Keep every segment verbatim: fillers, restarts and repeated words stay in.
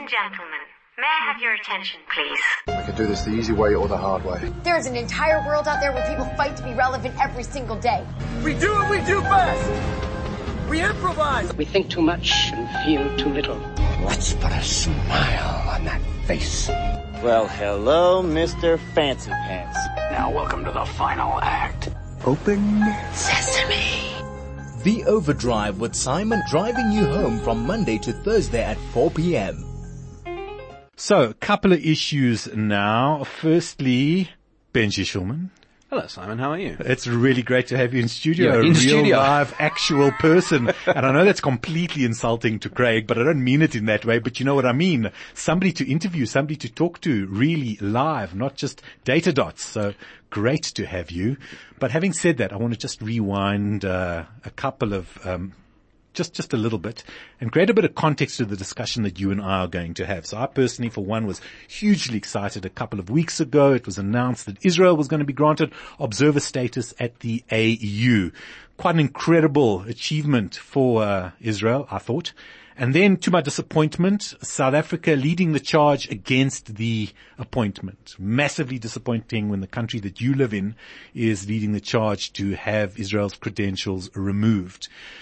and gentlemen, may I have your attention, please? I can do this the easy way or the hard way. There's an entire world out there where people fight to be relevant every single day. We do what we do best. We improvise. We think too much and feel too little. Let's put a smile on that face. Well, hello, Mister Fancy Pants. Now welcome to the final act. Open Sesame. The Overdrive with Simon, driving you home from Monday to Thursday at four p.m. So, a couple of issues now. Firstly, Benji Shulman. Hello, Simon. How are you? It's really great to have you in studio. Yeah, in a real studio. live, actual person. And I know that's completely insulting to Craig, but I don't mean it in that way. But you know what I mean. Somebody to interview, somebody to talk to, really live, not just data dots. So great to have you. But having said that, I want to just rewind uh, a couple of um Just, just a little bit and create a bit of context to the discussion that you and I are going to have. So I personally, for one, was hugely excited a couple of weeks ago. It was announced that Israel was going to be granted observer status at the A U. Quite an incredible achievement for uh, Israel, I thought. And then, to my disappointment, South Africa leading the charge against the appointment. Massively disappointing when the country that you live in is leading the charge to have Israel's credentials removed.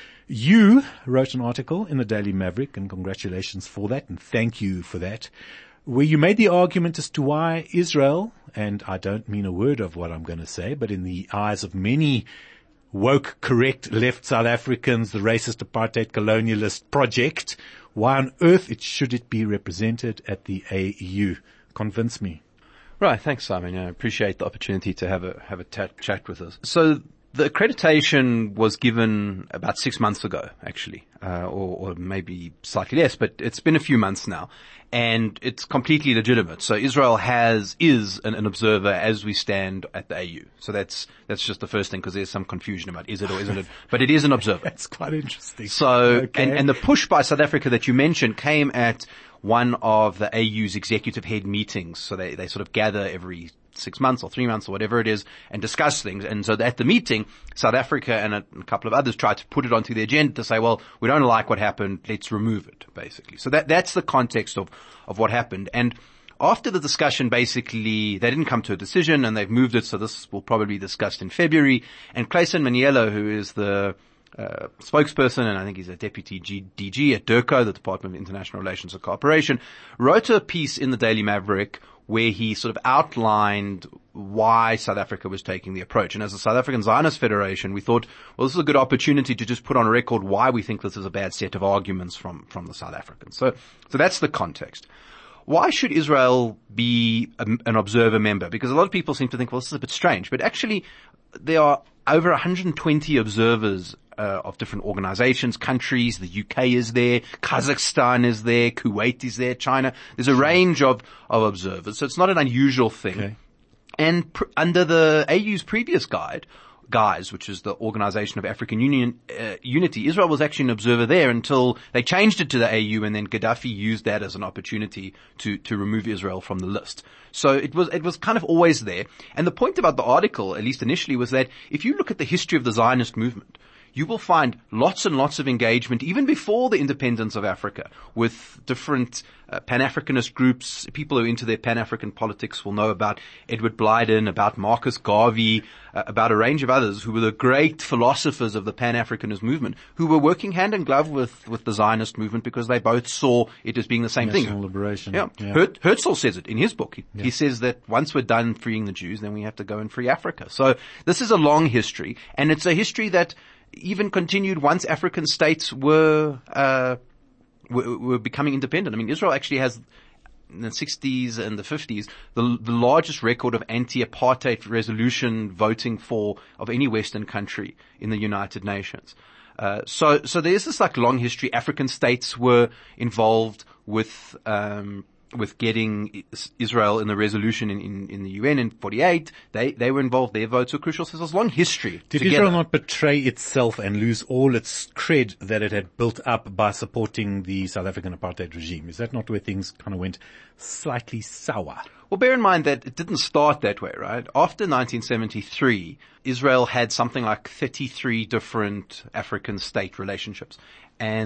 You wrote an article in the Daily Maverick, and congratulations for that, and thank you for that, where you made the argument as to why Israel, and I don't mean a word of what I'm going to say, but in the eyes of many woke, correct, left South Africans, the racist apartheid colonialist project, why on earth it should it be represented at the A U? Convince me. Right. Thanks, Simon. I appreciate the opportunity to have a have a t- chat with us. So the accreditation was given about six months ago, actually, uh, or, or maybe slightly less, but it's been a few months now, and it's completely legitimate. So Israel has is an, an observer as we stand at the A U. So that's that's just the first thing, because there's some confusion about is it or isn't it, but it is an observer. That's quite interesting. So okay. and, and the push by South Africa that you mentioned came at one of the A U's executive head meetings. So they they sort of gather every six months or three months or whatever it is and discuss things. And so at the meeting, South Africa and a, a couple of others tried to put it onto the agenda to say, well, we don't like what happened, let's remove it, basically. So that that's the context of, of what happened. And after the discussion, basically, they didn't come to a decision and they've moved it, so this will probably be discussed in February. And Clayson Maniello, who is the Uh, spokesperson, and I think he's a deputy G- D G at DIRCO, the Department of International Relations and Cooperation, wrote a piece in the Daily Maverick where he sort of outlined why South Africa was taking the approach. And as a South African Zionist Federation, we thought, well, this is a good opportunity to just put on record why we think this is a bad set of arguments from, from the South Africans. So, so that's the context. Why should Israel be a, an observer member? Because a lot of people seem to think, well, this is a bit strange, but actually there are over one hundred twenty observers uh, of different organizations, countries. The U K is there, Kazakhstan is there, Kuwait is there, China. There's a range of, of observers, so it's not an unusual thing. Okay. And pr- under the A U's previous guide, guise, which is the Organization of African Union uh, Unity, Israel was actually an observer there until they changed it to the A U, and then Gaddafi used that as an opportunity to to remove Israel from the list. So it was it was kind of always there. And the point about the article, at least initially, was that if you look at the history of the Zionist movement, you will find lots and lots of engagement, even before the independence of Africa, with different uh, Pan-Africanist groups. People who are into their Pan-African politics will know about Edward Blyden, about Marcus Garvey, uh, about a range of others who were the great philosophers of the Pan-Africanist movement, who were working hand in glove with, with the Zionist movement because they both saw it as being the same National thing. liberation. Yeah. yeah. Her- Herzl says it in his book. He, yeah. he says that once we're done freeing the Jews, then we have to go and free Africa. So this is a long history, and it's a history that even continued once African states were, uh, were, were becoming independent. I mean, Israel actually has, in the sixties and the fifties, the, the largest record of anti-apartheid resolution voting for, of any Western country in the United Nations. Uh, so, so there's this like long history. African states were involved with, um, with getting Israel in the resolution in, in, in the U N in forty-eight. They, they were involved. Their votes were crucial. So there's a long history. Did together. Israel not betray itself and lose all its cred that it had built up by supporting the South African apartheid regime? Is that not where things kind of went slightly sour? Well, bear in mind that it didn't start that way, right? After nineteen seventy-three, Israel had something like thirty-three different African state relationships. And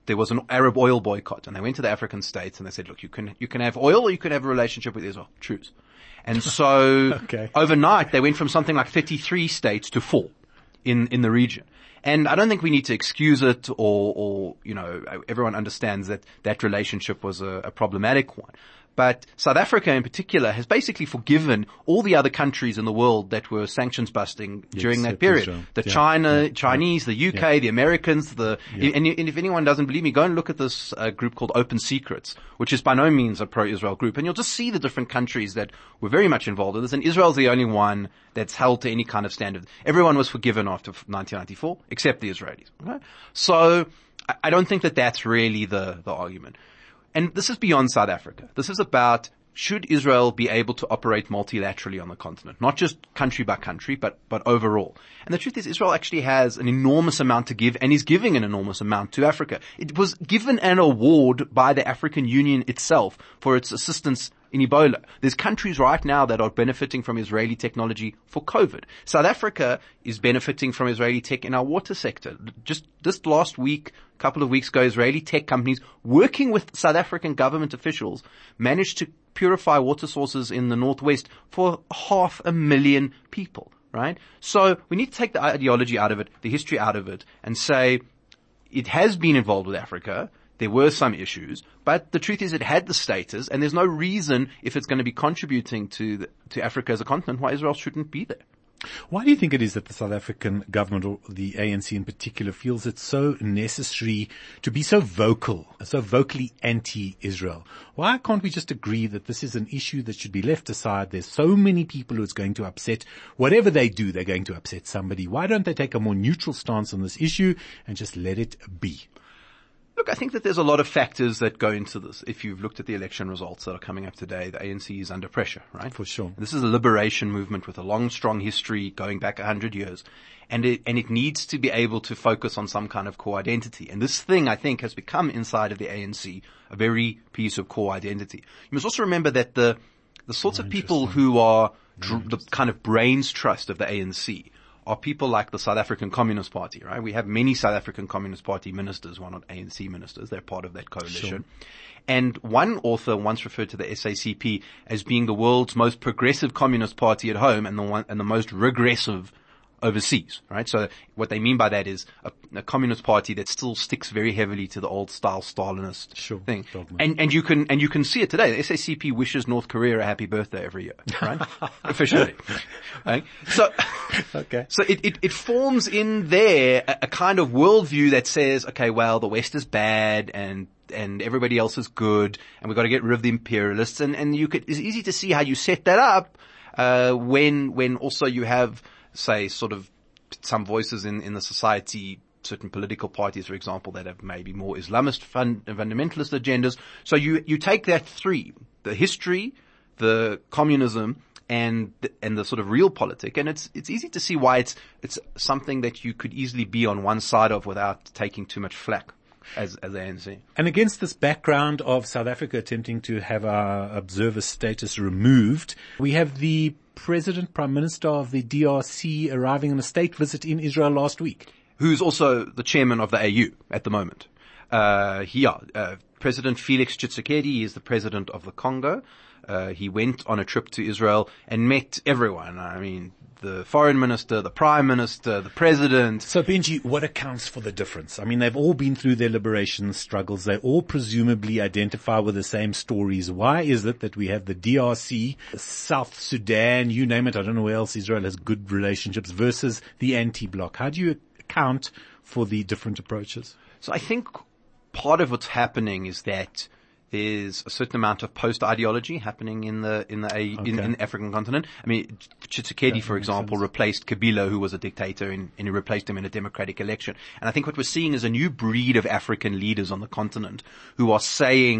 there was an Arab oil boycott, and they went to the African states and they said, look, you can, you can have oil or you can have a relationship with Israel. Choose. And so okay. overnight they went from something like thirty-three states to four in, in the region. And I don't think we need to excuse it or, or, you know, everyone understands that that relationship was a, a problematic one. But South Africa in particular has basically forgiven all the other countries in the world that were sanctions busting yes, during that period. Israel. The yeah. China, yeah. Chinese, the U K, yeah. the Americans, the, yeah. and, and if anyone doesn't believe me, go and look at this uh, group called Open Secrets, which is by no means a pro-Israel group. And you'll just see the different countries that were very much involved in this. And Israel's the only one that's held to any kind of standard. Everyone was forgiven after nineteen ninety-four, except the Israelis. Okay? So I, I don't think that that's really the, the argument. And this is beyond South Africa. This is about, should Israel be able to operate multilaterally on the continent? Not just country by country, but, but overall. And the truth is, Israel actually has an enormous amount to give and is giving an enormous amount to Africa. It was given an award by the African Union itself for its assistance in Ebola. There's countries right now that are benefiting from Israeli technology for COVID. South Africa is benefiting from Israeli tech in our water sector. Just this last week, a couple of weeks ago, Israeli tech companies working with South African government officials managed to purify water sources in the northwest for half a million people, right? So we need to take the ideology out of it, the history out of it, and say it has been involved with Africa. There were some issues, but the truth is it had the status, and there's no reason, if it's going to be contributing to the, to Africa as a continent, why Israel shouldn't be there. Why do you think it is that the South African government, or the A N C in particular, feels it's so necessary to be so vocal, so vocally anti-Israel? Why can't we just agree that this is an issue that should be left aside? There's so many people who it's going to upset. Whatever they do, they're going to upset somebody. Why don't they take a more neutral stance on this issue and just let it be? Look, I think that there's a lot of factors that go into this. If you've looked at the election results that are coming up today, the A N C is under pressure, right? For sure. This is a liberation movement with a long, strong history going back a hundred years. And it, and it needs to be able to focus on some kind of core identity. And this thing, I think, has become inside of the A N C a very piece of core identity. You must also remember that the, the sorts oh, of people who are dr- the kind of brains trust of the A N C are people like the South African Communist Party, right? We have many South African Communist Party ministers who are not A N C ministers. They're part of that coalition. Sure. And one author once referred to the S A C P as being the world's most progressive communist party at home and the one, and the most regressive overseas, right? So what they mean by that is a, a communist party that still sticks very heavily to the old style Stalinist sure. thing. Dogma. And, and you can, and you can see it today. The S A C P wishes North Korea a happy birthday every year, right? Officially. Right? So, okay. So it, it, it forms in there a, a kind of worldview that says, okay, well, the West is bad and and everybody else is good, and we've got to get rid of the imperialists. And, and you could, it's easy to see how you set that up, uh, when, when also you have, say, sort of some voices in, in the society, certain political parties, for example, that have maybe more Islamist fund, fundamentalist agendas. So you, you take that three, the history, the communism, and the, and the sort of real politic, and it's, it's easy to see why it's, it's something that you could easily be on one side of without taking too much flack. As, as the A N C. And against this background of South Africa attempting to have our observer status removed, we have the President, Prime Minister of the D R C arriving on a state visit in Israel last week. Who's also the chairman of the A U at the moment. Uh, he, yeah, uh, President Felix Tshisekedi is the president of the Congo. Uh, he went on a trip to Israel and met everyone. I mean, the foreign minister, the prime minister, the president. So Benji, what accounts for the difference? I mean, they've all been through their liberation struggles. They all presumably identify with the same stories. Why is it that we have the D R C, South Sudan, you name it, I don't know where else Israel has good relationships, versus the anti-bloc? How do you account for the different approaches? So I think part of what's happening is that there's a certain amount of post-ideology happening in the in the okay. in, in the African continent. I mean, Tshisekedi, for example, sense. replaced Kabila, who was a dictator, and, and he replaced him in a democratic election. And I think what we're seeing is a new breed of African leaders on the continent who are saying,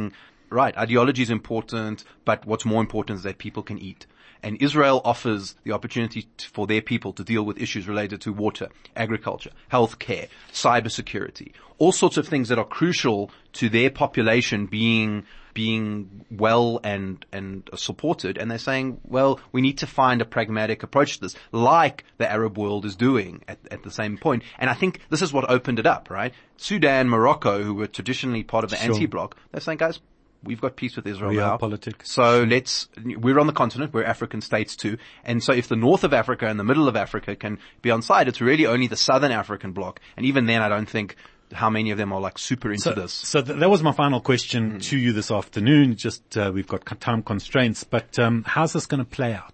right. Ideology is important, but what's more important is that people can eat. And Israel offers the opportunity to, for their people to deal with issues related to water, agriculture, healthcare, cybersecurity, all sorts of things that are crucial to their population being being well and and supported. And they're saying, well, we need to find a pragmatic approach to this, like the Arab world is doing at, at the same point. And I think this is what opened it up, right? Sudan, Morocco, who were traditionally part of the Sure. anti-bloc, they're saying, guys, we've got peace with Israel We now. are politics. So let's, we're on the continent, we're African states too. And so if the north of Africa and the middle of Africa can be on side, it's really only the southern African bloc. And even then, I don't think how many of them are like super into So, this. so th- that was my final question Mm. to you this afternoon. Just, uh, we've got co- time constraints, but, um, how's this going to play out?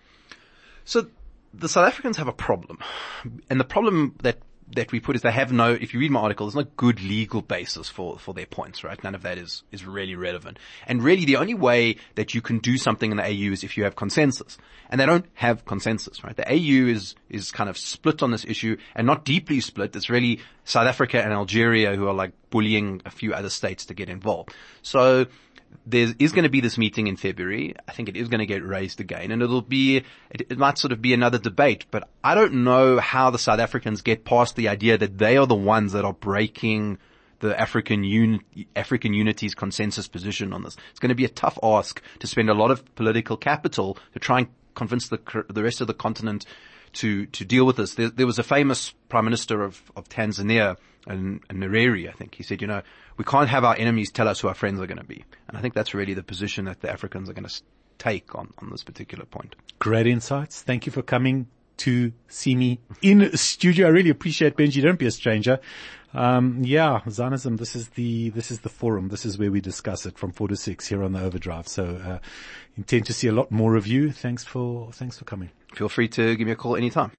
So the South Africans have a problem. And the problem that that we put is they have no, if you read my article, there's no good legal basis for, for their points, right? None of that is, is really relevant. And really the only way that you can do something in the A U is if you have consensus. And they don't have consensus, right? The A U is, is kind of split on this issue and not deeply split. It's really South Africa and Algeria who are like bullying a few other states to get involved. So there is going to be this meeting in February. I think it is going to get raised again, and it'll be, it, it might sort of be another debate, but I don't know how the South Africans get past the idea that they are the ones that are breaking the African un, African Unity's consensus position on this. It's going to be a tough ask to spend a lot of political capital to try and convince the, the rest of the continent to, to deal with this. There, there was a famous Prime Minister of, of Tanzania, and, and Nyerere, I think. He said, you know, we can't have our enemies tell us who our friends are going to be. And I think that's really the position that the Africans are going to take on, on this particular point. Great insights. Thank you for coming to see me in studio. I really appreciate Benji. Don't be a stranger. Um, yeah, Zionism, this is the, this is the forum. This is where we discuss it from four to six here on the Overdrive. So, uh, intend to see a lot more of you. Thanks for, thanks for coming. Feel free to give me a call anytime.